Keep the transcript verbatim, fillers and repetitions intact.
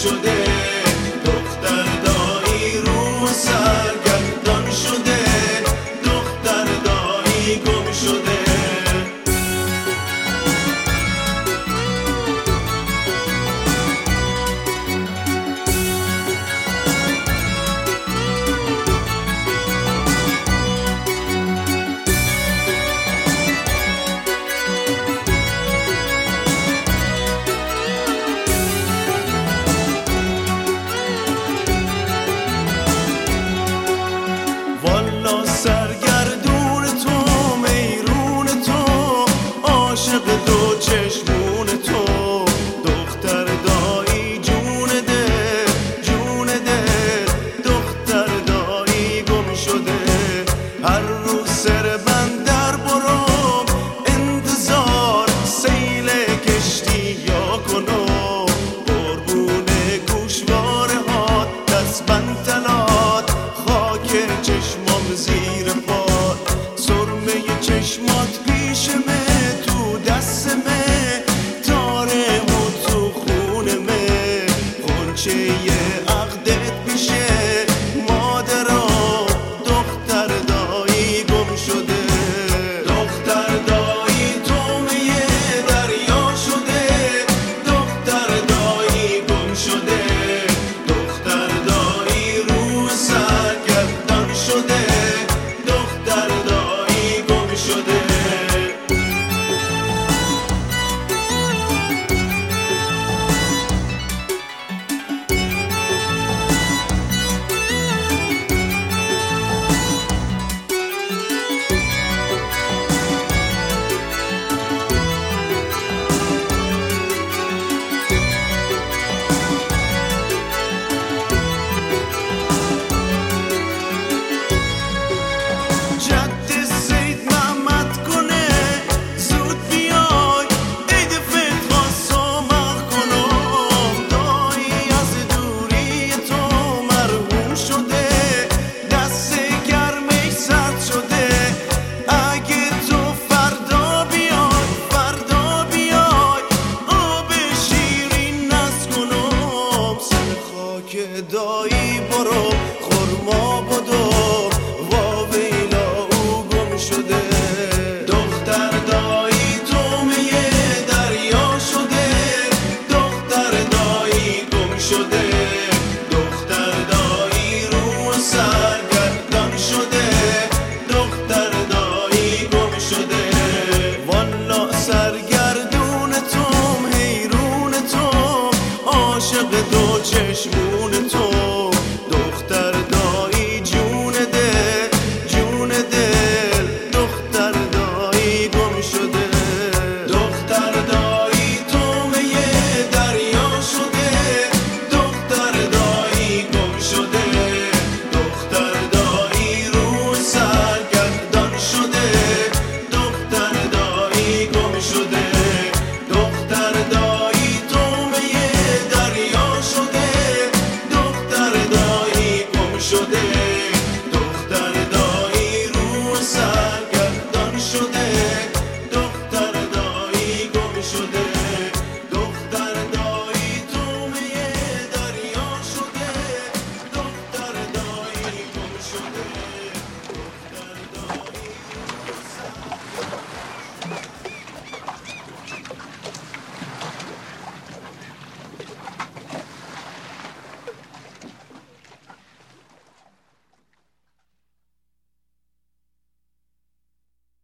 شده، دختر دایی رو سرگردان شده، دختر دایی گم شده. والا سرگردون تو، میرون تو، عاشق دو چشمون تو، دختر دایی جون دل، جون دل، دختر دایی گم شده. هر روز سر بندر برو انتظار سیل کشتی یا کنو، قربون گوشواره ها دست بندلات، خاک چشمام زیر پاد، سرمه چشمات پیشمه، تو دستمه، تارمو تو خونمه، غنچه عقدت پیشه مادرم، دختر دایی گم شده. دختر دایی تومه دریا شده، دختر دایی گم شده، دختر دایی رو سرگردان شده، دختر دایی گم شده. دایی برو خورما بدو، واویلا او گم شده. دختر دایی تومه دریا شده، دختر دایی گم شده، دختر دایی رو سرگردان شده، دختر دایی گم شده. والا سرگردون تو، حیرون تو، عاشق دو چشمون تو،